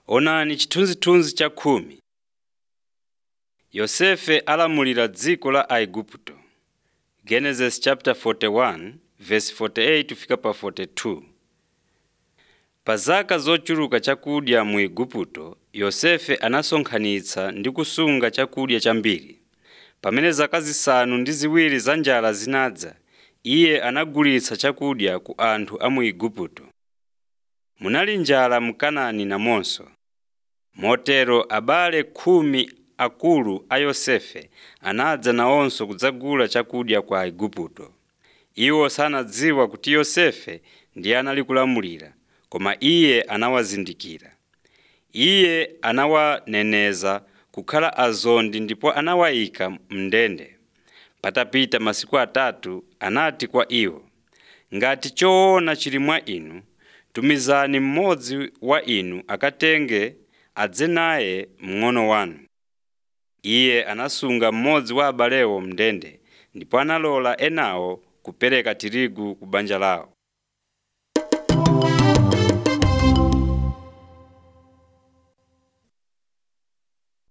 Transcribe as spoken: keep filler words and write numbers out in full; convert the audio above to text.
Onani chithunzithunzi cha khumi. Yosefe alamulira dziko la Aigupto. Genesis chapter forty-one verse forty-eight kufika pa forty-two. Pa zaka zochuluka chakudya mu Igupto, Yosefe anasonkhanitsa ndi kusunga chakudya chambiri. Pamene zaka zisanu ndi ziwiri za njala zinadza, iye anagulitsa chakudya ku anthu a mu Igupto. Munali njala mu Kanaani namonso. Motero abale khumi akulu a Yosefe anadza nawonso kudzagula chakudya kwa Aigupto. Iwo sanadziwa kuti Yosefe ndiye anali kulamulira, koma iye anawazindikira. Iye anawaneneza kukhala azondi ndipo anawayika mndende. Patapita masiku atatu anati kwa iwo, ngati choona chili mwa inu, tumizani mmodzi wa inu akatenge adze naye mng'ono wanu. Iye anasunga mmodzi wa abalewo mndende ndipo analola enawo kupereka tirigu ku banja lawo.